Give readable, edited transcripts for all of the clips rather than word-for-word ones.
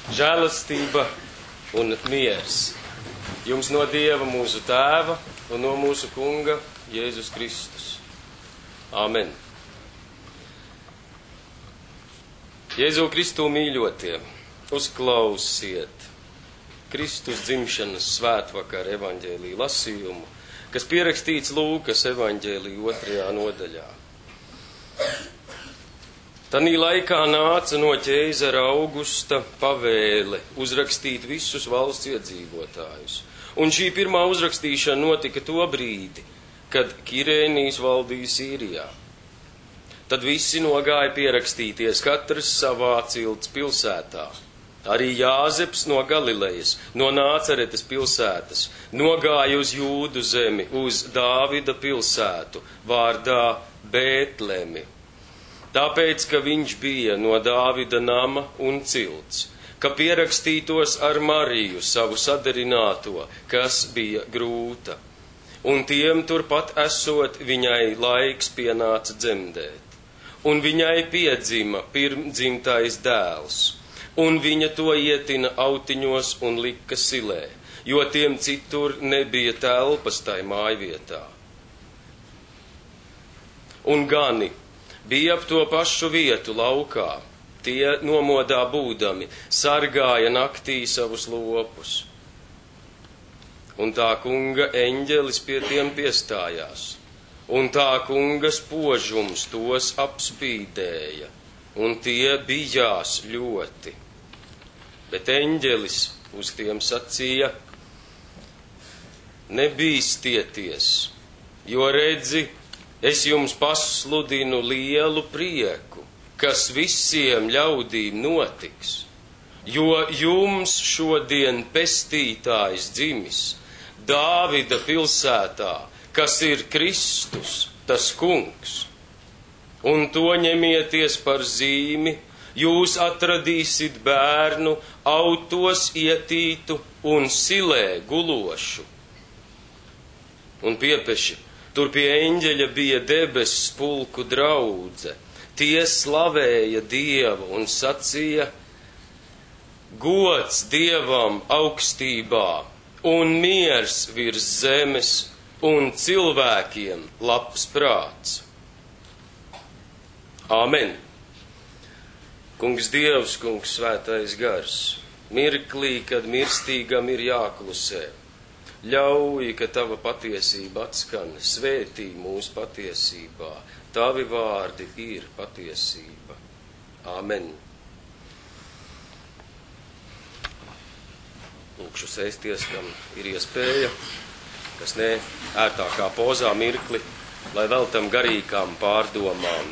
žēlastība un miers jums no Dieva mūsu Tēva un no mūsu Kunga Jēzus Kristus. Āmen. Jēzu Kristu mīļotie, uzklausiet Kristus dzimšanas svētvakar evaņģēlija lasījumu, kas pierakstīts Lūkas evaņģēlija 2. nodaļā. Tanī laikā nāca no ķeizara Augusta pavēle uzrakstīt visus valsts iedzīvotājus. Un šī pirmā uzrakstīšana notika to brīdi, kad Kirēnijs valdīja Sīrijā. Tad visi nogāja pierakstīties, katrs savā cilts pilsētā. Arī Jāzeps no Galilejas, no Nācaretes pilsētas, nogāja uz Jūdu zemi, uz Dāvida pilsētu, vārdā Bētlemi. Tāpēc, ka viņš bija no Dāvida nama un cilts, ka pierakstītos ar Mariju, savu sadarināto, kas bija grūta. Un tiem turpat esot, viņai laiks pienāca dzemdēt. Un viņai piedzima pirmdzimtais dēls, un viņa to ietina autiņos un lika silē, jo tiem citur nebija telpas tai mājvietā. Un gani bija ap to pašu vietu laukā, tie nomodā būdami, sargāja naktī savus lopus. Un tā kunga eņģelis pie tiem piestājās, un tā kunga spožums tos apspīdēja, un tie bijās ļoti. Bet eņģelis uz tiem sacīja: nebīstieties, jo redzi, es jums pasludinu lielu prieku, kas visiem ļaudīm notiks, jo jums šodien pestītājs dzimis Dāvida pilsētā, kas ir Kristus, tas kungs. Un to ņemieties par zīmi, jūs atradīsit bērnu autos ietītu un silē gulošu. Un piepeši, tur pie eņģeļa bija debesu pulku draudze. Tie slavēja Dievu un sacīja: gods Dievam augstībā un miers virs zemes un cilvēkiem labs prāts. Āmen. Kungs Dievs, kungs svētais gars, mirklī, kad mirstīgam ir jāklusē, ļauj, ka tava patiesība atskan, svētī mūsu patiesībā. Tavi vārdi ir patiesība. Āmen. Lūkšu sēsties, kam ir iespēja, kas ne ērtākā pozā mirkli, lai veltam garīgām pārdomām.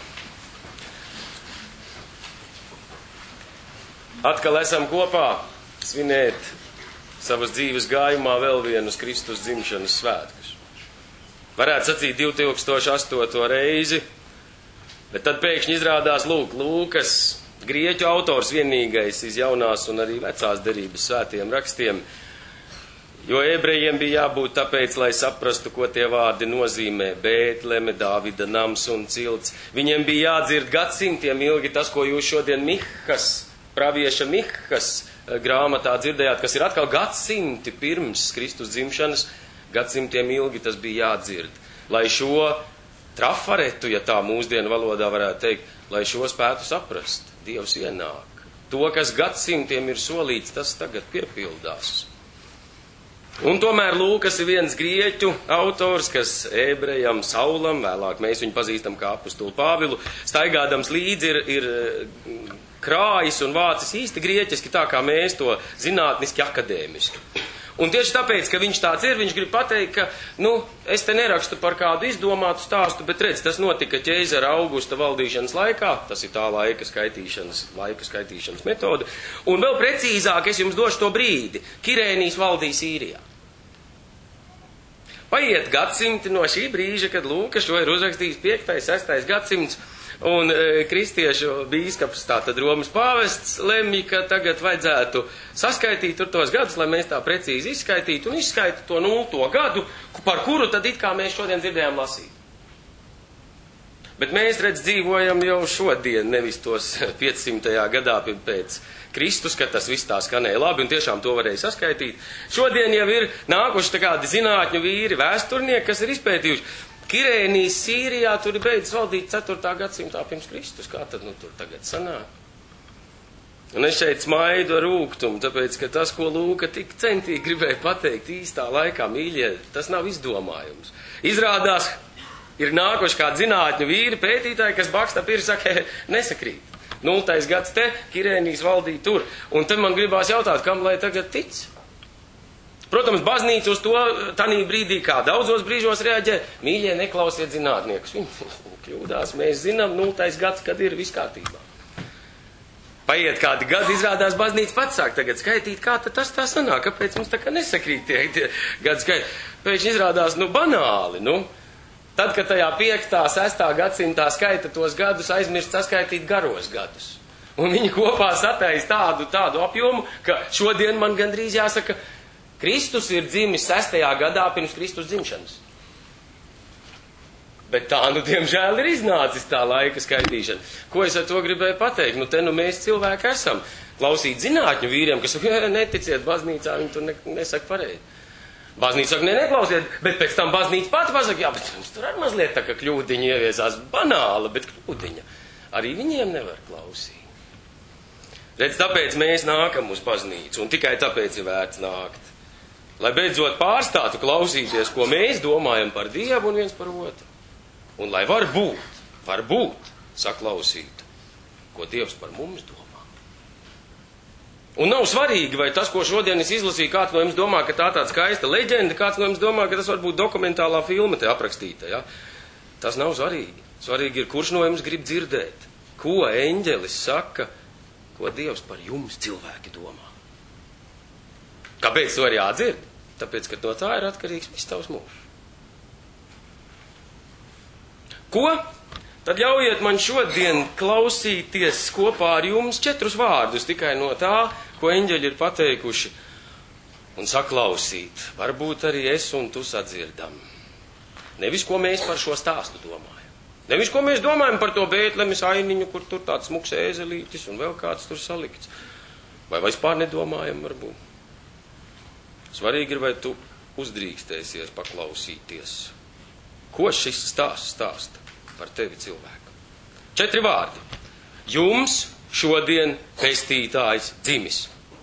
Atkal esam kopā svinēt savas dzīves gājumā vēl vienus Kristus dzimšanas svētkus. Varētu sacīt 2008. reizi, bet tad pēkšņi izrādās Lūkas, grieķu autors vienīgais iz jaunās un arī vecās derības svētiem rakstiem, jo ebrejiem bija jābūt tāpēc, lai saprastu, ko tie vārdi nozīmē: Bētleme, Dāvida nams un cilts. Viņiem bija jādzird gadsimtiem ilgi tas, ko jūs šodien pravieša Mihas grāmatā dzirdējāt, kas ir atkal gadsimti pirms Kristus dzimšanas, gadsimtiem ilgi tas bija jādzird. Lai šo trafaretu, ja tā mūsdienu valodā varētu teikt, lai šo spētu saprast, Dievs ienāk. To, kas gadsimtiem ir solīts, tas tagad piepildās. Un tomēr Lūkas ir viens grieķu autors, kas ebrejam Saulam, vēlāk mēs viņu pazīstam kā apostulu Pāvilu, staigādams līdzi ir krājis un vācis īsti grieķiski, tā kā mēs to zinātniski akadēmiski. Un tieši tāpēc, ka viņš tāds ir, viņš grib pateikt, ka, es te nerakstu par kādu izdomātu stāstu, bet redz, tas notika ķeizara Augusta valdīšanas laikā, tas ir tā laika skaitīšanas metode, un vēl precīzāk es jums došu to brīdi. Kirēnijs valdīja Sīrijā. Paiet gadsimti no šī brīža, kad Lūkas šo ir uzrakstījis 5. 6. gadsimts, un kristiešu bīskaps, tātad Romas pāvests, lemj, ka tagad vajadzētu saskaitīt tur tos gadus, lai mēs tā precīzi izskaitītu un izskaitu to 0. gadu, par kuru tad it kā mēs šodien dzirdējām lasīt. Bet mēs, redz, dzīvojam jau šodien, nevis tos 500. gadā pēc Kristus, kad tas viss tā skanēja labi, un tiešām to varēja saskaitīt. Šodien jau ir nākuši tādi zinātņu vīri, vēsturnieki, kas ir izpētījuši. Kirēnijas Sīrijā tur ir beidzis valdīt 4. gadsimtā pirms Kristus. Kā tad tur tagad sanāk? Un es šeit smaidu ar rūgtumu, tāpēc, ka tas, ko Lūka tik centīgi gribēja pateikt īstā laikā, mīļie, tas nav izdomājums. Izrādās, ir nākuši kādi zinātņu vīri, pētītāji, kas baksta pirks saka, nesakrīt. 0. gads te, Kirēnijas valdīja tur. Un tad man gribās jautāt, kam lai tagad tic? Protams, baznīca uz to tanī brīdī, kā daudzos brīžos reaģē, mīļie, neklausiet zinātniekus. Viņi kļūdās, mēs zinām, 0. gads, kad ir viss kārtībā. Paiet kādi gadi, izrādās baznīca pats sāk tagad skaitīt, kā tad tas tā sanāk, kāpēc mums tā kā nesakrīt tie gadu skaiti. Pēc izrādās, banāli, Tad, kad tajā 5., 6. gadsimtā skaita tos gadus, aizmirst saskaitīt garos gadus. Un viņi kopā sataisa tādu apjomu, ka šodien man gandrīz jāsaka, Kristus ir dzimis 6. gadā pirms Kristus dzimšanas. Bet tā, diemžēl, ir iznācis tā laika skaitīšana. Ko es ar to gribēju pateikt? Te mēs cilvēki esam. Klausīt zinātņu vīriem, kas neticiet baznīcā, viņi tur nesaka pareizi. Baznīca saka, neklausiet, bet pēc tam baznīca pati pasaka, jā, bet mums tur arī mazliet tā, ka kļūdiņa ieviesās banāla, bet kļūdiņa. Arī viņiem nevar klausīt. Redz, tāpēc mēs nākam uz baznīcu, un tikai tāpēc ir vērts nākt. Lai beidzot pārstātu klausīties, ko mēs domājam par Dievu un viens par otru. Un lai varbūt saklausīt, ko Dievs par mums domā. Un nav svarīgi, vai tas, ko šodien es izlasīju, kāds no jums domā, ka tā tāda skaista leģenda, kāds no jums domā, ka tas varbūt dokumentālā filma te aprakstīta, ja? Tas nav svarīgi. Svarīgi ir, kurš no jums grib dzirdēt, ko eņģelis saka, ko Dievs par jums cilvēki domā. Kāpēc to ir jādzird? Tāpēc, ka no tā ir atkarīgs viss tavs mūžs. Ko? Tad ļaujiet man šodien klausīties kopā ar jums 4 vārdus tikai no tā, ko eņģeļi ir pateikuši, un saklausīt. Varbūt arī es un tu sadzirdam. Nevis, ko mēs par šo stāstu domājam. Nevis, ko mēs domājam par to Bētlemes ainiņu, kur tur tāds smuks ēzelītis un vēl kāds tur salikts. Vai vispār nedomājam, varbūt. Svarīgi ir, vai tu uzdrīkstēsies paklausīties. Ko šis stāsts stāsta par tevi cilvēku? 4 vārdi. Jums šodien pestītājs dzimis.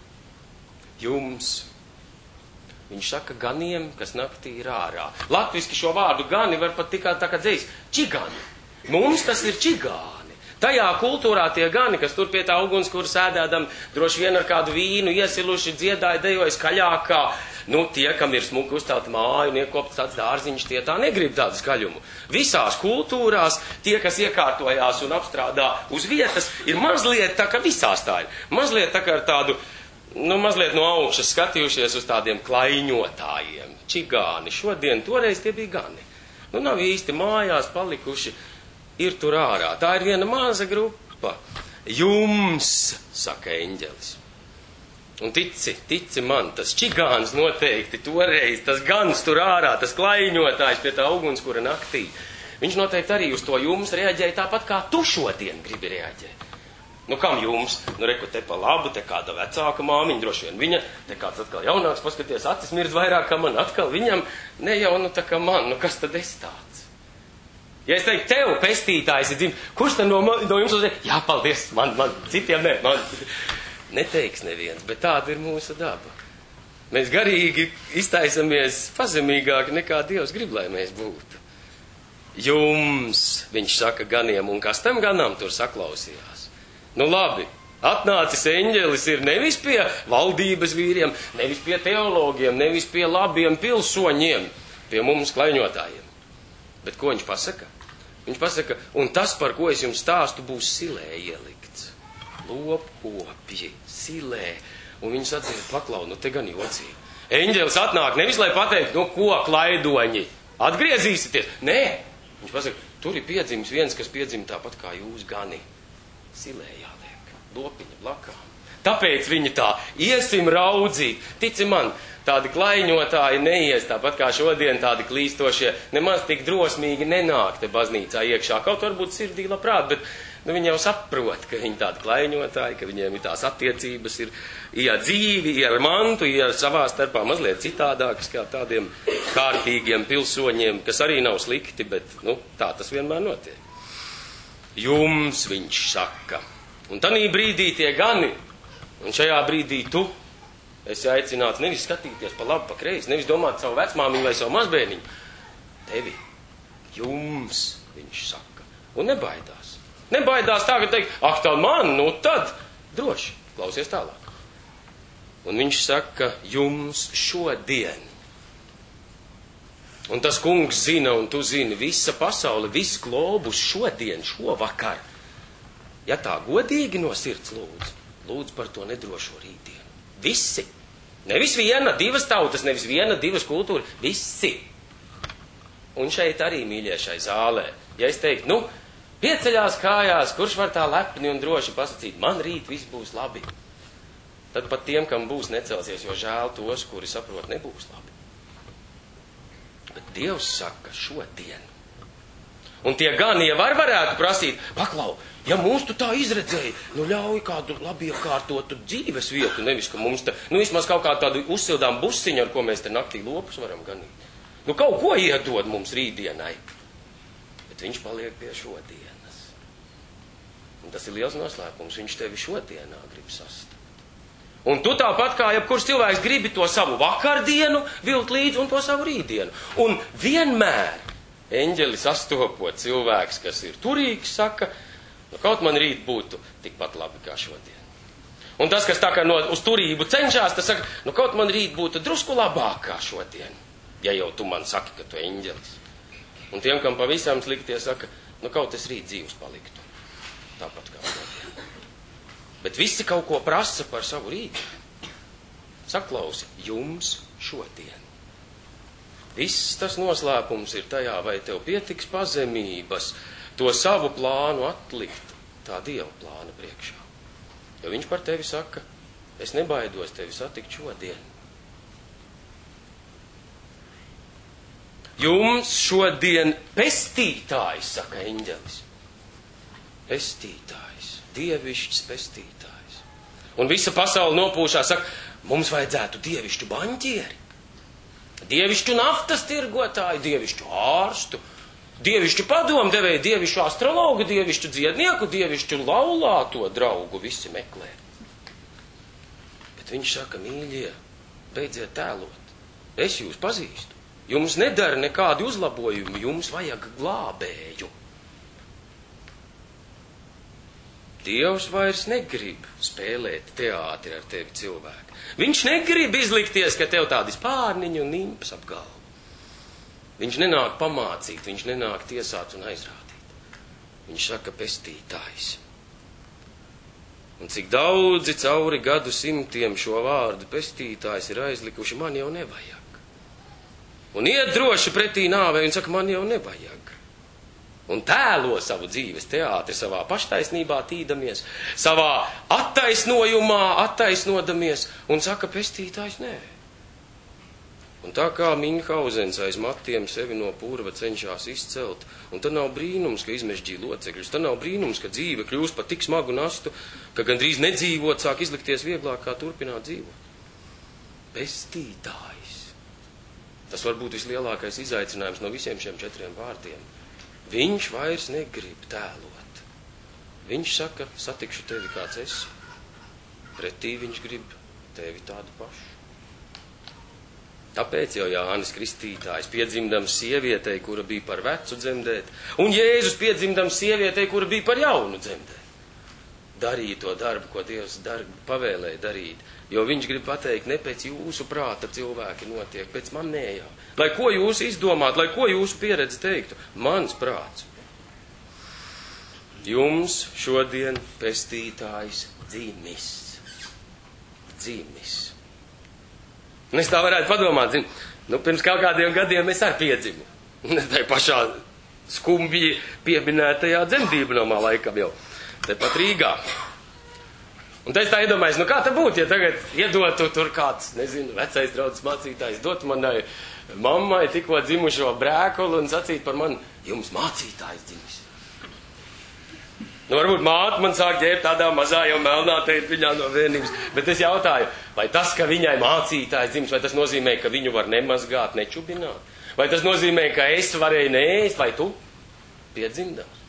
Jums. Viņš saka ganiem, kas naktī ir ārā. Latviski šo vārdu gani var pat tikai tā kā dzējs. Čigani. Mums tas ir čigāni. Tajā kultūrā tie gani, kas tur pie tā ugunskura sēdēdam, droši vien ar kādu vīnu iesiluši, dziedāja, dejoja skaļākā. Tie, kam ir smuki uzcelta māja un iekopts tāds dārziņš, tie tā negrib tādu skaļumu. Visās kultūrās tie, kas iekārtojās un apstrādā uz vietas, ir mazliet tā, ka visās tā ir. Mazliet tā, ka ar tādu, mazliet no augšas skatījušies uz tādiem klaiņotājiem. Čigāni. Šodien, toreiz tie bija gani. Nav īsti mājās palikuši, ir tur ārā. Tā ir viena maza grupa. Jums, saka eņģelis. Un tici man, tas čigāns noteikti toreiz, tas gans tur ārā, tas klaiņotājs pie tā ugunskura naktī. Viņš noteikti arī uz to jums reaģēja tāpat, kā tu šodien gribi reaģēt. Kam jums? Reku te pa labu, te kāda vecāka māmiņa, droši vien viņa, te kāds atkal jaunāks, paskaties, acis mirdz vairāk kā man, atkal viņam, ne jau tā kā man, kas tad es tāds? Ja es teiktu, tev pestītājs ir dzimis, kurš tad no jums uzreiz? Jā, paldies, man, citiem ne, man. Neteiks neviens, bet tāda ir mūsu daba. Mēs garīgi iztaisamies pazemīgāki nekā Dievs grib, lai mēs būtu. Jums, viņš saka ganiem, un kas tam ganam tur saklausījās? Labi, atnācis eņģelis ir nevis pie valdības vīriem, nevis pie teologiem, nevis pie labiem pilsoņiem, pie mums klaiņotājiem. Bet ko viņš pasaka? Viņš pasaka, un tas, par ko es jums stāstu, būs silē ielikts. Lopkopji, silē. Un viņi sacīja, paklau, te gan jocīgi. Eņģelis atnāk nevis, lai pateikt, ko, klaidoņi, atgriezīsieties. Nē, viņš pasaka, tur ir piedzimis viens, kas piedzim tāpat kā jūs gani. Silē jāliek, lopiņa blakām. Tāpēc viņi tā iesim raudzīt. Tici man, tādi klaiņotāji neies, tāpat kā šodien tādi klīstošie, nemaz tik drosmīgi nenāk te baznīcā iekšā. Kaut varbūt sirdī labprāt, bet viņi jau saprot, ka viņi tādi klaiņotāji, ka viņiem ir tās attiecības, ir ar dzīvi, ir ar mantu, ir ar savā starpā mazliet citādākas kā tādiem kārtīgiem pilsoņiem, kas arī nav slikti, bet, tā tas vienmēr notiek. Jums, viņš saka. Un tanī brīdī tie gani, un šajā brīdī tu esi aicināts nevis skatīties pa labi, pa kreisi, nevis domāt savu vecmāmiņu vai savu mazbērniņu. Tevi, jums, viņš saka. Un nebaidās. Nebaidās tā, ka teikt, tā man, tad droši, klausies tālāk. Un viņš saka, jums šodien. Un tas kungs zina, un tu zini, visa pasaule, viss globus šodien, šovakar. Ja tā godīgi no sirds lūdz par to nedrošo rītdienu. Visi. Nevis viena, divas tautas, nevis viena, divas kultūra. Visi. Un šeit arī, mīļie, šai zālē. Ja es teiktu, pieceļās kājās, kurš var tā lepni un droši pasakīt, man rīt viss būs labi. Tad pat tiem, kam būs, necelsies, jo žēl tos, kuri saprot, nebūs labi. Bet Dievs saka šodien. Un tie gan varētu prasīt, paklau, ja mūs tu tā izredzēji, ļauj kādu labi iekārtotu dzīves vietu, nevis, ka mums te, vismaz kaut kā tādu uzsildām busiņu, ar ko mēs te naktī lopus varam ganīt. Kaut ko iedod mums rītdienai. Bet viņš paliek pie šodienas. Un tas ir liels noslēpums, viņš tevi šodienā grib sastapt. Un tu tāpat kā jebkurš cilvēks gribi to savu vakardienu vilkt līdzi un to savu rītdienu. Un vienmēr eņģeli sastopot cilvēks, kas ir turīgs, saka, kaut man rīt būtu tikpat labi kā šodien. Un tas, kas tā kā uz turību cenšās, tas saka, kaut man rīt būtu drusku labāk kā šodien. Ja jau tu man saki, ka tu eņģelis. Un tiem, kam pavisam sliktie, saka, kaut es rīt dzīvs paliktu. Tāpat kā šodien. Bet visi kaut ko prasa par savu rītu. Saklausi, jums šodien. Viss tas noslēpums ir tajā, vai tev pietiks pazemības to savu plānu atlikt tā Dieva plāna priekšā. Jo viņš par tevi saka, es nebaidos tevi satikt šodien. Jums šodien pestītājs, saka eņģelis. Pestītājs, dievišķs pestītājs. Un visa pasaule nopūšā saka, mums vajadzētu dievišķu baņķieri. Dievišķu naftas tirgotāju, dievišķu ārstu, dievišķu padomdevēju, dievišķu astrologu, dievišķu dziednieku, dievišķu laulāto draugu visi meklē. Bet viņš saka, mīļie, beidziet tēlot. Es jūs pazīstu. Jums nedara nekādi uzlabojumi, jums vajag glābēju. Dievs vairs negrib spēlēt teātri ar tevi cilvēku. Viņš negrib izlikties, ka tev tādi spārniņi un nimpas ap galvu. Viņš nenāk pamācīt, viņš nenāk tiesāt un aizrādīt. Viņš saka pestītājs. Un cik daudzi cauri gadu simtiem šo vārdu pestītājs ir aizlikuši, man jau nevajag. Un iet droši pretī nāvei un saka, man jau nevajag. Un tēlo savu dzīves teātri savā paštaisnībā tīdamies, savā attaisnojumā attaisnodamies un saka, pestītājs nē. Un tā kā Minhauzens aiz matiem sevi no purva cenšas izcelt, un tad nav brīnums, ka izmežģīja locekļus, tad nav brīnums, ka dzīve kļūst par tik smagu nastu, ka gandrīz nedzīvot sāk izlikties vieglāk kā turpināt dzīvot. Pestītājs. Tas var būt vislielākais izaicinājums no visiem šiem 4 vārdiem. Viņš vairs negrib tēlot. Viņš saka, satikšu tevi kāds esi. Pretī viņš grib tevi tādu pašu. Tāpēc jau Jānis Kristītājs piedzimdams sievietei, kura bija par vecu dzemdēt, un Jēzus piedzimdams sievietei, kura bija par jaunu dzemdēt. Darīja to darbu, ko Dievs pavēlēja darīt, jo viņš grib pateikt, ne pēc jūsu prāta cilvēki notiek, pēc manējā. Lai ko jūs izdomāt, lai ko jūsu pieredze teiktu, mans prāts. Jums šodien pestītājs dzimis. Dzimis. Un es tā varētu padomāt, pirms kaut kādiem gadiem es arī piedzimu. Tā pašā skumji pieminētajā dzemdībnamā laikam jau. Tepat Rīgā. Un tad es tā iedomājos, kā tā būtu, ja tagad iedotu tur kāds, nezinu, vecais draudzes mācītājs, dot manai mammai tikko dzimušo brēkuli un sacīt par mani, jums mācītājs dzimis. Varbūt māte man sāk ģērbt tādā mazā jau melnā teikt viņā no vienības, bet es jautāju, vai tas, ka viņai mācītājs dzimis, vai tas nozīmē, ka viņu var nemazgāt, nečubināt? Vai tas nozīmē, ka es varēju neēst, vai tu piedzimdams?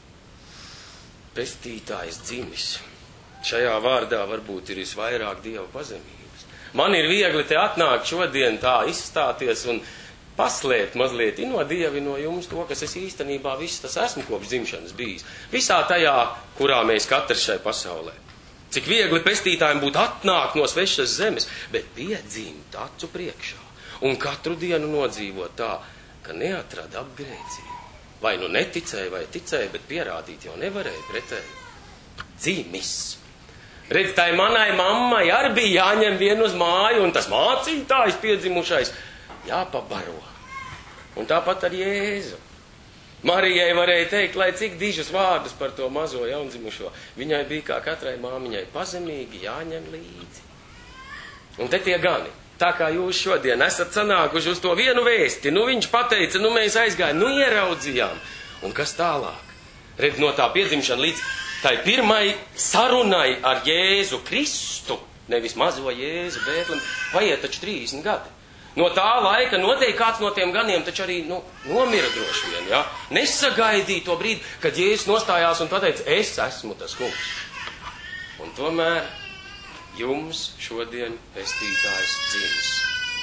Pestītājs dzimis. Šajā vārdā varbūt ir visvairāk Dieva pazemības. Man ir viegli te atnākt šodien tā izstāties un paslēpt mazliet no Dieva, no jums to, kas es īstenībā viss tas esmu kopš dzimšanas bijis. Visā tajā, kurā mēs katrs šai pasaulē. Cik viegli pestītājiem būtu atnākt no svešas zemes, bet piedzimt acu priekšā un katru dienu nodzīvot tā, ka neatrada apgrēcību. Vai nu neticēja, vai ticēja, bet pierādīt jau nevarēja pretēji. Dzimis. Redz, tai manai mammai arī bija jāņem vienu uz māju, un tas mācītājs piedzimušais jāpabaro. Un tāpat ar Jēzu. Marijai varēja teikt, lai cik dižus vārdus par to mazo jaundzimušo. Viņai bija kā katrai māmiņai pazemīgi jāņem līdzi. Un te tie gani. Tā kā jūs šodien esat sanākuši uz to vienu vēsti, viņš pateica, mēs aizgājām, ieraudzījām. Un kas tālāk? Redz, no tā piedzimšana līdz tai pirmai sarunai ar Jēzu Kristu, nevis mazo Jēzu Bētlemi, paiet taču 30 gadi. No tā laika noteikti kāds no tiem ganiem taču arī nomira droši vien, ja? Nesagaidīja to brīdi, kad Jēzus nostājās un pateica, es esmu tas kungs. Un tomēr jums šodien pestītājs dzimis.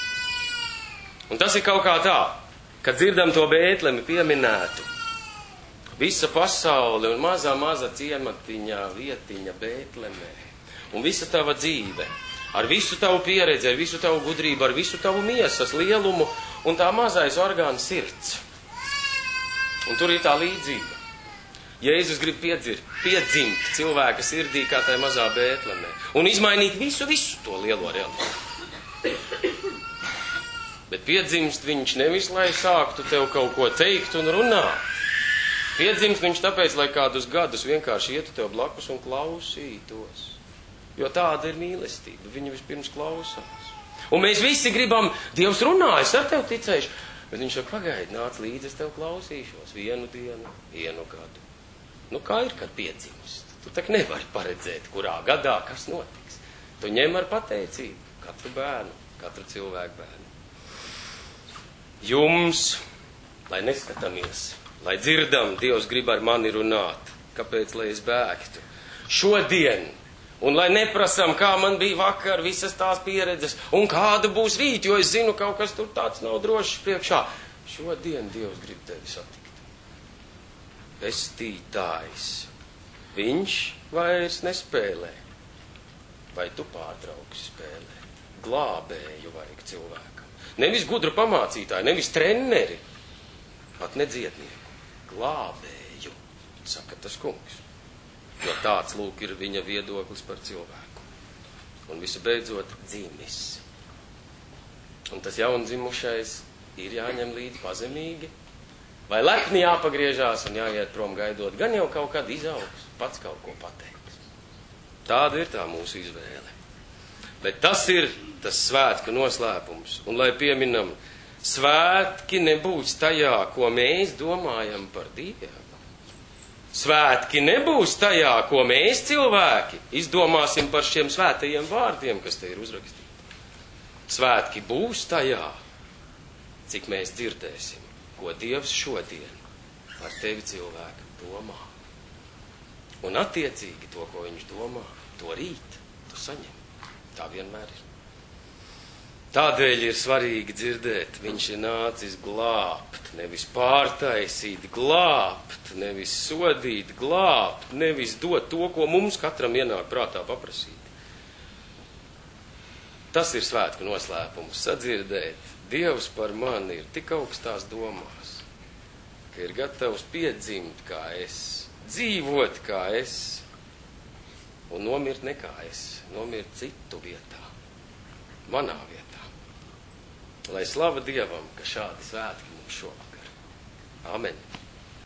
Un tas ir kaut kā tā, kad dzirdam to Bētlemi pieminētu. Visa pasaule un mazā ciematiņā, vietiņa Bētlemē. Un visa tava dzīve, ar visu tavu pieredzi, ar visu tavu gudrību, ar visu tavu miesas lielumu un tā mazais orgāns sirds. Un tur ir tā līdzība. Jēzus grib piedzimt cilvēka sirdī kā tai mazā Bētlemē un izmainīt visu to lielo realitāti. Bet piedzimst viņš nevis, lai sāktu tev kaut ko teikt un runāt. Piedzimst viņš tāpēc, lai kādus gadus vienkārši ietu tev blakus un klausītos. Jo tāda ir mīlestība. Viņa vispirms klausās. Un mēs visi gribam, Dievs runā, es ar tev ticēšu. Bet viņš saka, pagaidi, nāc līdzi, es tev klausīšos. Vienu dienu, vienu gadu. Kā ir, kad piedzimst? Tu tak nevari paredzēt, kurā gadā kas notiks. Tu ņem ar pateicību katru bērnu, katru cilvēku bērnu. Jums, lai neskatāmies, lai dzirdam, Dievs grib ar mani runāt. Kāpēc, lai es bēgtu? Šodien. Un lai neprasam, kā man bija vakar, visas tās pieredzes, un kāda būs rīt, jo es zinu, kaut kas tur tāds nav drošs priekšā. Šodien Dievs grib tevi satikt. Pestītājs. Viņš vairs nespēlē. Vai tu pārtrauksi spēlēt? Glābēju vajag cilvēkam. Nevis gudru pamācītāju, nevis treneri, pat nedziednieku. Glābēju, saka tas kungs. Jo tāds lūk ir viņa viedoklis par cilvēku. Un visu beidzot dzimis. Un tas jaundzimušais ir jāņem līdzi pazemīgi, vai lepni jāpagriežās un jāiet prom gaidot, gan jau kaut kad izaugs, pats kaut ko pateiks. Tāda ir tā mūsu izvēle. Bet tas ir tas svētku noslēpums. Un lai pieminam, svētki nebūs tajā, ko mēs domājam par Dievu. Svētki nebūs tajā, ko mēs cilvēki izdomāsim par šiem svētajiem vārdiem, kas te ir uzrakstīti. Svētki būs tajā, cik mēs dzirdēsim, ko Dievs šodien par tevi cilvēku domā. Un attiecīgi to, ko viņš domā, to rīt tu saņem. Tā vienmēr ir. Tādēļ ir svarīgi dzirdēt, viņš ir nācis glābt, nevis pārtaisīt, glābt, nevis sodīt, glābt, nevis dot to, ko mums katram ienāk prātā paprasīt. Tas ir svētku noslēpums, sadzirdēt. Dievs par mani ir tik augstās domās, ka ir gatavs piedzimt kā es, dzīvot kā es un nomirt ne kā es, nomirt citu vietā, manā vietā. Lai slava Dievam, ka šādi svētki mums šovakar. Amen.